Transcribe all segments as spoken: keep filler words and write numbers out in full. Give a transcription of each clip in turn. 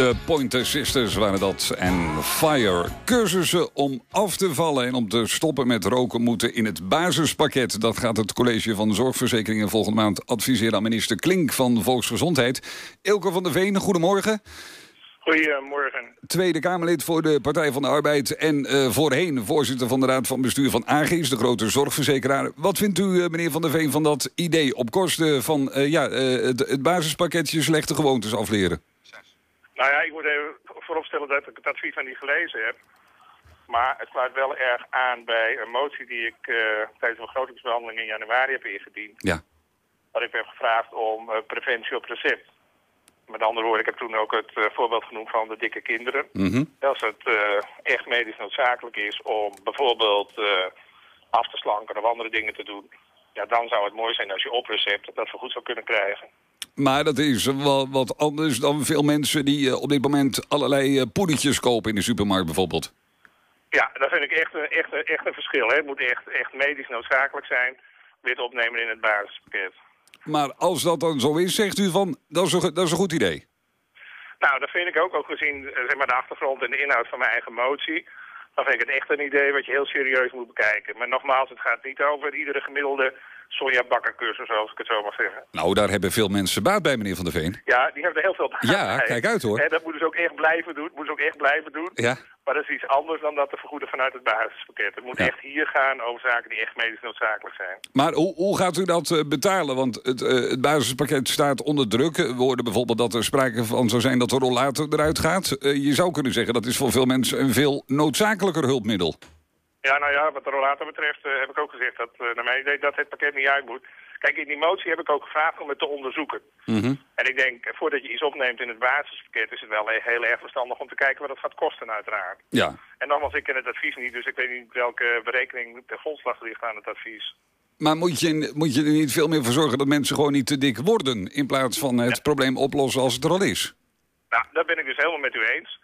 De Pointer Sisters waren dat. En Fire. Cursussen om af te vallen en om te stoppen met roken moeten in het basispakket. Dat gaat het College van Zorgverzekeringen volgende maand adviseren aan minister Klink van Volksgezondheid. Ilko van der Veen, goedemorgen. Goedemorgen. Tweede Kamerlid voor de Partij van de Arbeid en uh, voorheen voorzitter van de Raad van Bestuur van Agis, de grote zorgverzekeraar. Wat vindt u, uh, meneer Van der Veen, van dat idee op kosten van uh, ja, uh, het, het basispakketje slechte gewoontes afleren? Nou ja, ik moet even vooropstellen dat ik het advies van niet gelezen heb. Maar het sluit wel erg aan bij een motie die ik uh, tijdens de begrotingsbehandeling in januari heb ingediend. Ja. Waar ik heb gevraagd om uh, preventie op recept. Met andere woorden, ik heb toen ook het uh, voorbeeld genoemd van de dikke kinderen. Mm-hmm. Als het uh, echt medisch noodzakelijk is om bijvoorbeeld uh, af te slanken of andere dingen te doen, ja, dan zou het mooi zijn als je op recept dat vergoed zou kunnen krijgen. Maar dat is wel wat anders dan veel mensen die uh, op dit moment allerlei uh, poedertjes kopen in de supermarkt bijvoorbeeld. Ja, dat vind ik echt een, echt een, echt een verschil. Hè. Het moet echt, echt medisch noodzakelijk zijn, dit opnemen in het basispakket. Maar als dat dan zo is, zegt u van, dat is een, dat is een goed idee. Nou, dat vind ik ook, ook gezien zeg maar, de achtergrond en de inhoud van mijn eigen motie. Dan vind ik het echt een idee wat je heel serieus moet bekijken. Maar nogmaals, het gaat niet over iedere gemiddelde sojabakkercursus, zoals ik het zo mag zeggen. Nou, daar hebben veel mensen baat bij, meneer Van der Veen. Ja, die hebben er heel veel baat Ja, bij. kijk uit hoor. En dat moeten ze ook echt blijven doen. Moeten ze ook echt blijven doen. Ja. Maar dat is iets anders dan dat te vergoeden vanuit het basispakket. Het moet Ja. echt hier gaan over zaken die echt medisch noodzakelijk zijn. Maar hoe, hoe gaat u dat uh, betalen? Want het, uh, het basispakket staat onder druk. We hoorden bijvoorbeeld dat er sprake van zou zijn dat de rollator eruit gaat. Uh, je zou kunnen zeggen dat is voor veel mensen een veel noodzakelijker hulpmiddel. Ja, nou ja, wat de rollator betreft uh, heb ik ook gezegd dat uh, naar mijn idee dat het pakket niet uit moet. Kijk, in die motie heb ik ook gevraagd om het te onderzoeken. Mm-hmm. En ik denk, voordat je iets opneemt in het basispakket is het wel heel erg verstandig om te kijken wat het gaat kosten uiteraard. Ja. En nogmaals, ik ken het advies niet, dus ik weet niet welke berekening ten grondslag ligt aan het advies. Maar moet je, moet je er niet veel meer voor zorgen dat mensen gewoon niet te dik worden, in plaats van het Ja. probleem oplossen als het er al is? Nou, dat ben ik dus helemaal met u eens.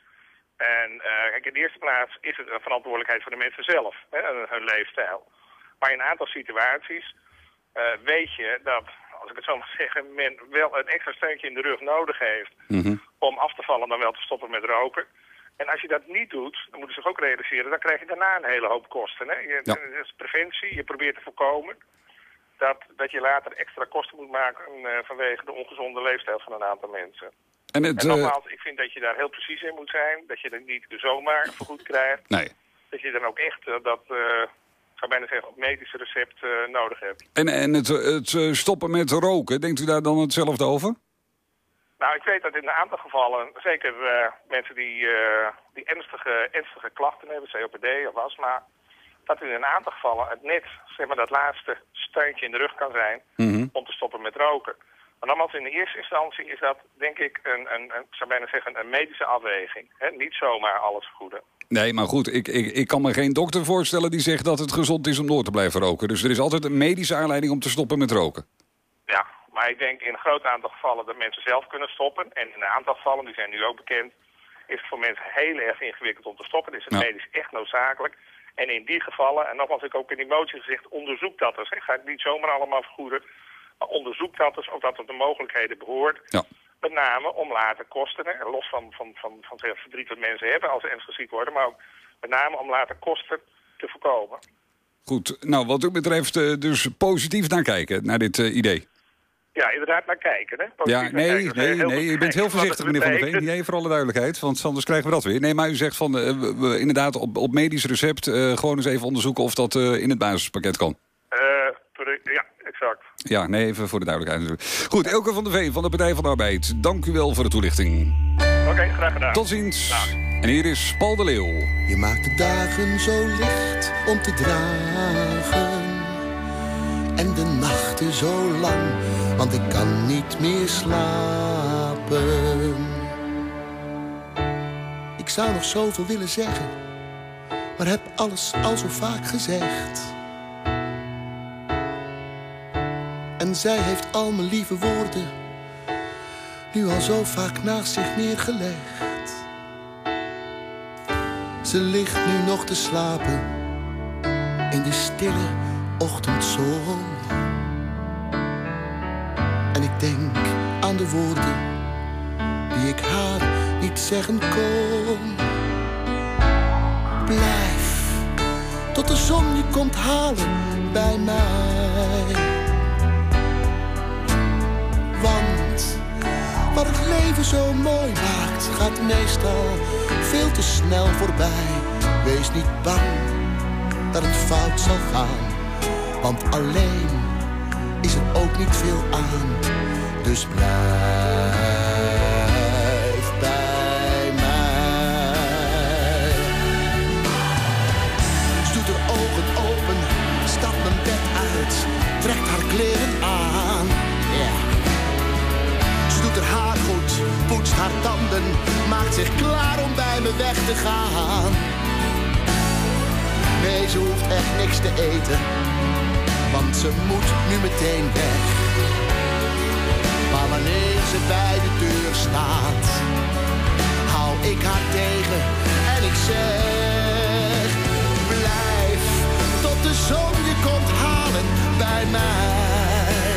En uh, kijk, in de eerste plaats is het een verantwoordelijkheid van de mensen zelf, hè, hun leefstijl. Maar in een aantal situaties uh, weet je dat, als ik het zo mag zeggen, men wel een extra steuntje in de rug nodig heeft Mm-hmm. om af te vallen dan wel te stoppen met roken. En als je dat niet doet, dan moeten ze zich ook realiseren, dan krijg je daarna een hele hoop kosten. Hè? Je, Ja. Dat is preventie, je probeert te voorkomen dat, dat je later extra kosten moet maken uh, vanwege de ongezonde leefstijl van een aantal mensen. En het, En uh, nogmaals, ik vind dat je daar heel precies in moet zijn. Dat je het niet zomaar vergoed krijgt. nee. Dat je dan ook echt uh, dat, uh, ik zou bijna zeggen, op medisch recept uh, nodig hebt. En, en het, het uh, stoppen met roken, denkt u daar dan hetzelfde over? Nou, ik weet dat in een aantal gevallen, zeker uh, mensen die, uh, die ernstige, ernstige klachten hebben, C O P D of astma, dat in een aantal gevallen het net, zeg maar, dat laatste steuntje in de rug kan zijn Mm-hmm. om te stoppen met roken. Maar nogmaals, in de eerste instantie is dat, denk ik, een, een, een ik zou bijna zeggen, een medische afweging. Hè? Niet zomaar alles vergoeden. Nee, maar goed, ik, ik, ik kan me geen dokter voorstellen die zegt dat het gezond is om door te blijven roken. Dus er is altijd een medische aanleiding om te stoppen met roken. Ja, maar ik denk in een groot aantal gevallen dat mensen zelf kunnen stoppen. En in een aantal gevallen, die zijn nu ook bekend, is het voor mensen heel erg ingewikkeld om te stoppen. Is het Ja. medisch echt noodzakelijk. En in die gevallen, en nogmaals, ik ook in die motie gezegd, onderzoek dat eens. Ik ga het niet zomaar allemaal vergoeden. Maar onderzoek dat eens, of dat tot de mogelijkheden behoort. Ja. Met name om later kosten, hè, los van, van, van, van het verdriet dat mensen hebben als ze ernstig ziek worden. Maar ook met name om later kosten te voorkomen. Goed, nou wat u betreft uh, dus positief naar kijken, naar dit uh, idee. Ja, inderdaad naar kijken. Hè? Positief Ja, naar nee, kijken. Dus nee, heel nee, goed je bent heel kijken wat voorzichtig, het meneer Van der Veen. betekent. Nee, voor alle duidelijkheid, want anders krijgen we dat weer. Nee, maar u zegt van, uh, we, we, inderdaad, op, op medisch recept uh, gewoon eens even onderzoeken of dat uh, in het basispakket kan. Uh, sorry, ja, exact. Ja, nee, even voor de duidelijkheid. Goed, Elke van der Veen van de Partij van de Arbeid. Dank u wel voor de toelichting. Oké, okay, graag gedaan. Tot ziens. Dag. En hier is Paul de Leeuw. Je maakt de dagen zo licht om te dragen en de nachten zo lang, want ik kan niet meer slapen. Ik zou nog zoveel willen zeggen, maar heb alles al zo vaak gezegd. En zij heeft al mijn lieve woorden nu al zo vaak naast zich neergelegd. Ze ligt nu nog te slapen in de stille ochtendzon. En ik denk aan de woorden die ik haar niet zeggen kon. Blijf tot de zon je komt halen bij mij. Want wat het leven zo mooi maakt, gaat meestal veel te snel voorbij. Wees niet bang dat het fout zal gaan, want alleen is er ook niet veel aan. Dus blijf bij mij. Ze doet haar ogen open, stapt mijn bed uit, trekt haar kleren aan. Yeah. Ze doet haar haar goed, poetst haar tanden, maakt zich klaar om bij me weg te gaan. Nee, ze hoeft echt niks te eten, want ze moet nu meteen weg. Maar wanneer ze bij de deur staat, hou ik haar tegen en ik zeg: blijf tot de zon je komt halen bij mij.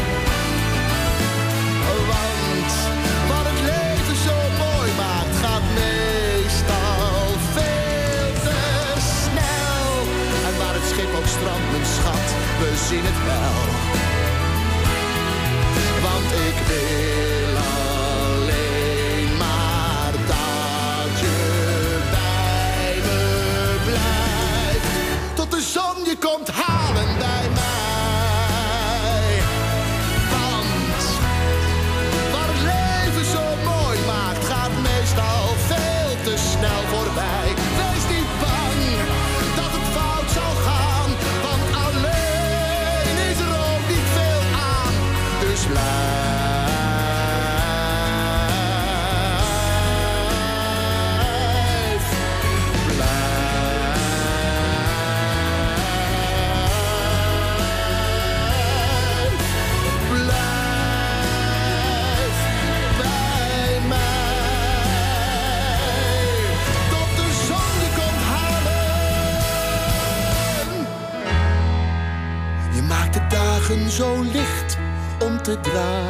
Want wat het leven zo mooi maakt, gaat meestal veel te snel. En waar het schip ook strandt, mijn schat, we zien het wel. Want ik wil alleen maar dat je bij me blijft. Tot de zon je komt halen bij mij. Want wat het leven zo mooi maakt, gaat meestal veel te snel voorbij. Wees niet bang dat het fout zal gaan, want alleen is er ook niet veel aan. Dus blijf. Zo licht om te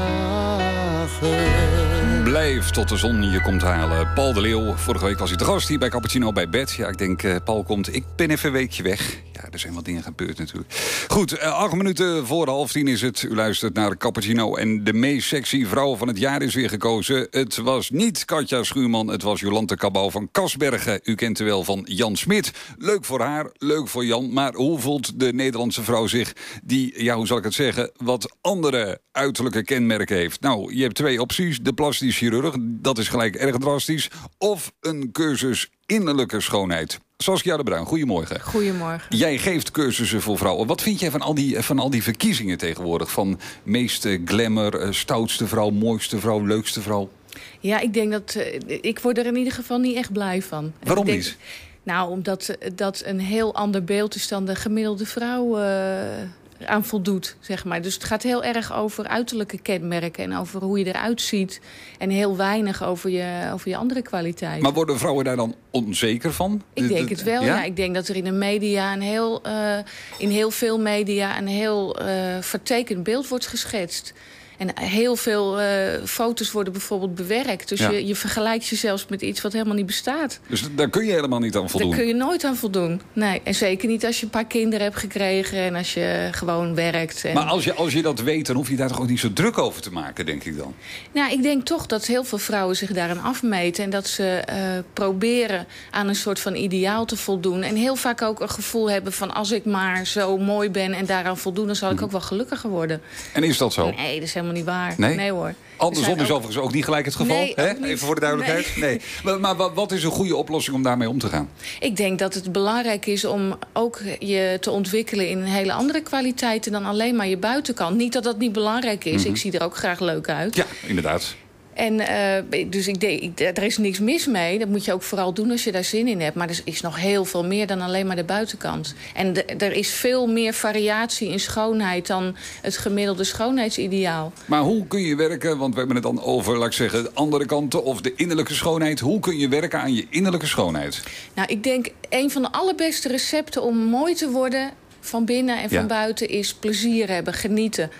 dragen. Blijf tot de zon je komt halen. Paul de Leeuw, vorige week was hij te gast hier bij Cappuccino bij Bed. Ja, ik denk, uh, Paul komt, ik ben even een weekje weg. Ja, er zijn wat dingen gebeurd natuurlijk. Goed, uh, acht minuten voor half tien is het. U luistert naar Cappuccino en de meest sexy vrouw van het jaar is weer gekozen. Het was niet Katja Schuurman, het was Jolante Cabau van Kasbergen. U kent haar wel van Jan Smit. Leuk voor haar, leuk voor Jan. Maar hoe voelt de Nederlandse vrouw zich die, ja, hoe zal ik het zeggen, wat andere uiterlijke kenmerken heeft? Nou, je hebt twee opties. De plastisch chirurg, dat is gelijk erg drastisch. Of een cursus innerlijke schoonheid. Saskia de Bruin, goedemorgen. Goedemorgen. Jij geeft cursussen voor vrouwen. Wat vind jij van al die, van al die verkiezingen tegenwoordig? Van meeste glamour, stoutste vrouw, mooiste vrouw, leukste vrouw? Ja, ik denk dat... Uh, ik word er in ieder geval niet echt blij van. Waarom denk, niet? Nou, omdat dat een heel ander beeld is dan de gemiddelde vrouw uh, aan voldoet, zeg maar. Dus het gaat heel erg over uiterlijke kenmerken en over hoe je eruit ziet. En heel weinig over je, over je andere kwaliteiten. Maar worden vrouwen daar dan onzeker van? Ik denk het wel, ja. ja. Ik denk dat er in de media, een heel, uh, in heel veel media, een heel uh, vertekend beeld wordt geschetst. En heel veel uh, foto's worden bijvoorbeeld bewerkt. Dus ja. je, je vergelijkt je zelfs met iets wat helemaal niet bestaat. Dus daar kun je helemaal niet aan voldoen? Daar kun je nooit aan voldoen. Nee, en zeker niet als je een paar kinderen hebt gekregen en als je gewoon werkt. En... Maar als je, als je dat weet, dan hoef je daar toch ook niet zo druk over te maken, denk ik dan? Nou, ik denk toch dat heel veel vrouwen zich daaraan afmeten. En dat ze uh, proberen aan een soort van ideaal te voldoen. En heel vaak ook een gevoel hebben van, als ik maar zo mooi ben en daaraan voldoen, dan zal ik ook wel gelukkiger worden. En is dat zo? Nee, dat is helemaal niet waar. Nee, nee hoor. Andersom is ook... overigens ook niet gelijk het geval. Nee, hè? Even voor de duidelijkheid. Nee. nee. Maar, maar wat is een goede oplossing om daarmee om te gaan? Ik denk dat het belangrijk is om ook je te ontwikkelen in hele andere kwaliteiten dan alleen maar je buitenkant. Niet dat dat niet belangrijk is. Mm-hmm. Ik zie er ook graag leuk uit. Ja, inderdaad. En uh, dus ik denk, er is niks mis mee. Dat moet je ook vooral doen als je daar zin in hebt. Maar er is nog heel veel meer dan alleen maar de buitenkant. En de, er is veel meer variatie in schoonheid dan het gemiddelde schoonheidsideaal. Maar hoe kun je werken, want we hebben het dan over, laat ik zeggen, de andere kanten of de innerlijke schoonheid. Hoe kun je werken aan je innerlijke schoonheid? Nou, ik denk een van de allerbeste recepten om mooi te worden van binnen en van ja. buiten is plezier hebben, genieten.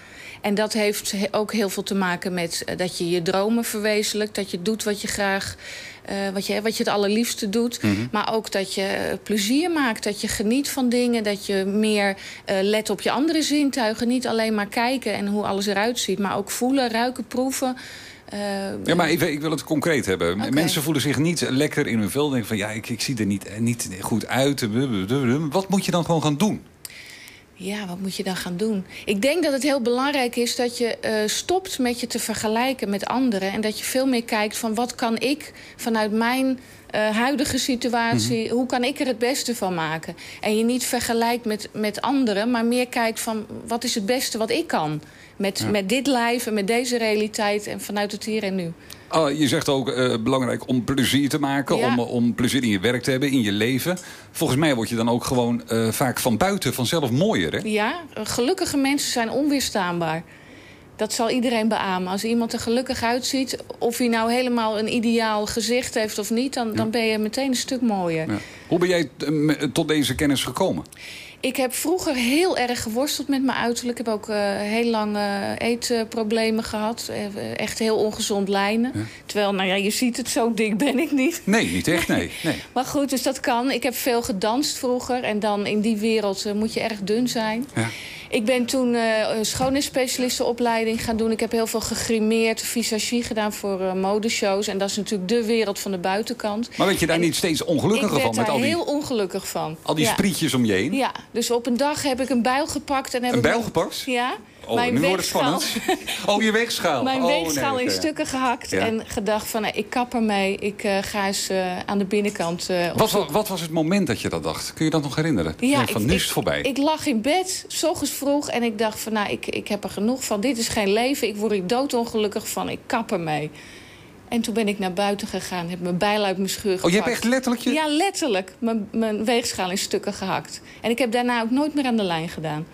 En dat heeft ook heel veel te maken met uh, dat je je dromen verwezenlijkt. Dat je doet wat je graag, uh, wat, je, wat je het allerliefste doet. Mm-hmm. Maar ook dat je plezier maakt. Dat je geniet van dingen. Dat je meer uh, let op je andere zintuigen. Niet alleen maar kijken en hoe alles eruit ziet. Maar ook voelen, ruiken, proeven. Uh, ja, maar even, ik wil het concreet hebben. Okay. Mensen voelen zich niet lekker in hun vel. Denken van, ja, ik, ik zie er niet, niet goed uit. Wat moet je dan gewoon gaan doen? Ja, wat moet je dan gaan doen? Ik denk dat het heel belangrijk is dat je uh, stopt met je te vergelijken met anderen. En dat je veel meer kijkt van wat kan ik vanuit mijn uh, huidige situatie... Mm-hmm. hoe kan ik er het beste van maken? En je niet vergelijkt met, met anderen, maar meer kijkt van wat is het beste wat ik kan? Met, ja. met dit lijf en met deze realiteit en vanuit het hier en nu. Oh, je zegt ook uh, belangrijk om plezier te maken, ja. om, om plezier in je werk te hebben, in je leven. Volgens mij word je dan ook gewoon uh, vaak van buiten vanzelf mooier, hè? Ja, gelukkige mensen zijn onweerstaanbaar. Dat zal iedereen beamen. Als iemand er gelukkig uitziet, of hij nou helemaal een ideaal gezicht heeft of niet, dan, ja. dan ben je meteen een stuk mooier. Ja. Hoe ben jij uh, tot deze kennis gekomen? Ik heb vroeger heel erg geworsteld met mijn uiterlijk. Ik heb ook uh, heel lang uh, eetproblemen gehad. Uh, echt heel ongezond lijnen. Ja. Terwijl, nou ja, je ziet het, zo dik ben ik niet. Nee, niet echt, nee. nee. Maar goed, dus dat kan. Ik heb veel gedanst vroeger. En dan in die wereld uh, moet je erg dun zijn. Ja. Ik ben toen uh, een schoonheidsspecialistenopleiding gaan doen. Ik heb heel veel gegrimeerd, visagie gedaan voor uh, modeshows. En dat is natuurlijk de wereld van de buitenkant. Maar werd je daar en niet steeds ongelukkiger van? Ik werd met daar al die, heel ongelukkig van. Al die ja. sprietjes om je heen? Ja, dus op een dag heb ik een bijl gepakt. En heb een ik bijl mijn, gepakt? Ja. Oh, mijn nu wordt het spannend. Oh, je weegschaal. Mijn oh, weegschaal nee, okay. in stukken gehakt. Ja. En gedacht van, nou, ik kap ermee. Ik uh, ga eens uh, aan de binnenkant uh, wat, wat, wat was het moment dat je dat dacht? Kun je dat nog herinneren? Ja, van, ik, nu is het voorbij. Ik, ik lag in bed, 's ochtends vroeg. En ik dacht van, nou, ik, ik heb er genoeg van. Dit is geen leven. Ik word er doodongelukkig van. Ik kap ermee. En toen ben ik naar buiten gegaan. Heb mijn bijl uit mijn scheur gepakt. Oh, je hebt echt letterlijk je... Ja, letterlijk. Mijn, mijn weegschaal in stukken gehakt. En ik heb daarna ook nooit meer aan de lijn gedaan.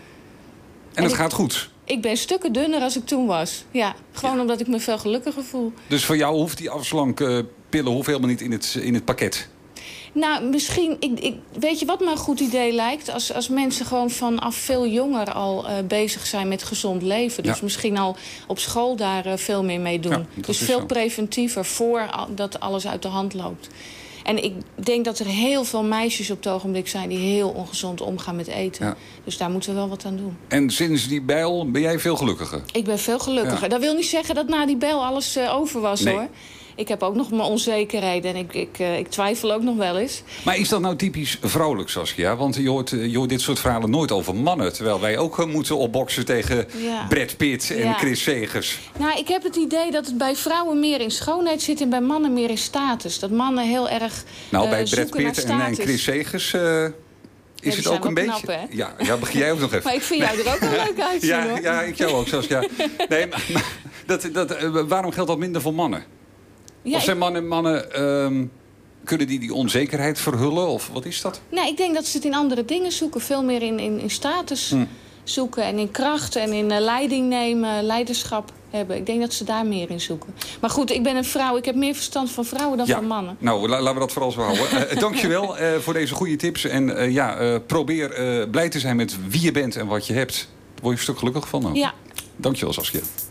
En het gaat goed? Ik ben stukken dunner als ik toen was. Ja, gewoon ja. omdat ik me veel gelukkiger voel. Dus voor jou hoeft die afslankpillen hoeft helemaal niet in het, in het pakket? Nou, misschien... Ik, ik, weet je wat me een goed idee lijkt? Als, als mensen gewoon vanaf veel jonger al uh, bezig zijn met gezond leven. Dus ja. misschien al op school daar uh, veel meer mee doen. Ja, dus veel zo. preventiever voordat alles uit de hand loopt. En ik denk dat er heel veel meisjes op het ogenblik zijn die heel ongezond omgaan met eten. Ja. Dus daar moeten we wel wat aan doen. En sinds die bijl ben jij veel gelukkiger? Ik ben veel gelukkiger. Ja. Dat wil niet zeggen dat na die bijl alles uh, over was, nee. hoor. Ik heb ook nog mijn onzekerheden en ik, ik, uh, ik twijfel ook nog wel eens. Maar is dat nou typisch vrouwelijk, Saskia? Want je hoort, je hoort dit soort verhalen nooit over mannen. Terwijl wij ook uh, moeten opboksen tegen ja. Brad Pitt en ja. Chris Segers. Nou, ik heb het idee dat het bij vrouwen meer in schoonheid zit en bij mannen meer in status. Dat mannen heel erg Nou, uh, bij Brad Pitt en, en Chris Segers... Uh, Is ja, het ook een beetje? Knap, hè? Ja, ja, begin jij ook nog even. Maar ik vind jou nee. er ook wel leuk uitzien, ja, hoor. Ja, ik jou ook, Saskia. Nee, maar, maar dat, dat, uh, waarom geldt dat minder voor mannen? Ja, of zijn ik... mannen, mannen um, kunnen die die onzekerheid verhullen? Of wat is dat? Nou, ik denk dat ze het in andere dingen zoeken. Veel meer in, in, in status hm. zoeken en in kracht en in uh, leiding nemen, leiderschap hebben. Ik denk dat ze daar meer in zoeken. Maar goed, ik ben een vrouw. Ik heb meer verstand van vrouwen dan ja. van mannen. Nou, la, laten we dat vooral zo houden. uh, dankjewel uh, voor deze goede tips. En uh, ja, uh, probeer uh, blij te zijn met wie je bent en wat je hebt. Daar word je een stuk gelukkig van. Ook. Ja. Dankjewel, Saskia.